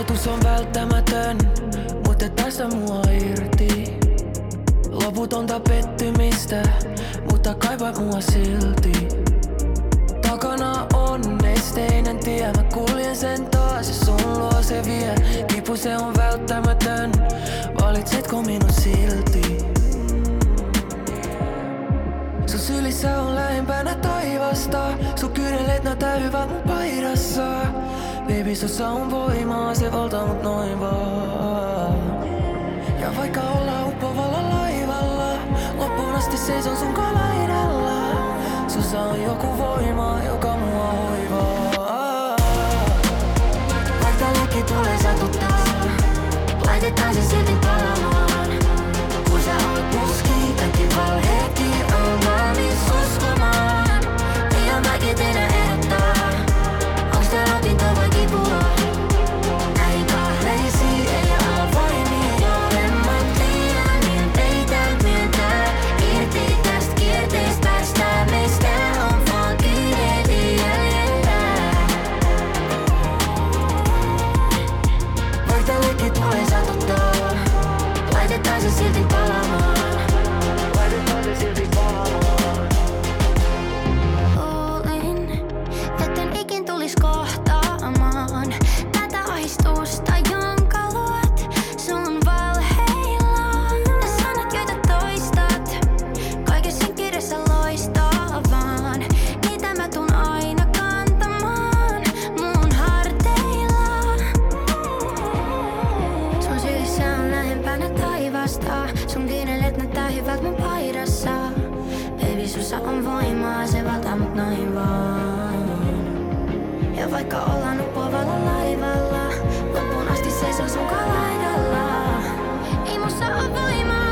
Totuus on välttämätön, mutta et päästä mua irti. Loputonta pettymistä, mutta kaipaat mua silti. Takana on esteinen tie, mä kuljen sen taas ja sun luo se vie. Kipu se on välttämätön, valitsetko minut silti? Sun sylissä on lähempänä taivasta, sun kyyneleet näyttää hyvät mun paidassa. Baby, sussa on voimaa, se valtaa mut noin vaan. Ja vaikka ollaan uppovalla laivalla, loppuun asti seison sun laidalla. Sussa on joku voima, joka mua hoivaa. Vaikka leki tulee satuttaa, laitetaan se silti palamaan. Kun sä oot muski, kaikki valheetkin on valmis uskomaan. Liian mäkin tehdä ehdottaa, onks tää lotinta vai kipua? Näin kahleisiin ei ala voimia, jolemmat liian niin peitä myöntää. Irti tästä kierteestä päästään, meistä on vaan kiireeti jäljellä. Vaikka leikki tulee satuttaa, laitetaan se silti palaamaan. Laitetaan se silti palaamaan. Luulin, etten ikin tulis kohtaamaan tätä ahdistusta, jonka luot sun valheillaan. Ne sanat, joita toistat, kaikessa kirjassa loistavaan. Niitä mä tuun aina kantamaan mun harteilla. Sun sylissä on lähempänä taivasta, sun kyyneleet näyttää hyvät mun paidassa. Baby, sussa on voimaa, se valtaa mut noin vaan. Ja vaikka ollaan uppovalla laivalla, loppuun asti seison sun laidalla. Ei mussa oo voimaa.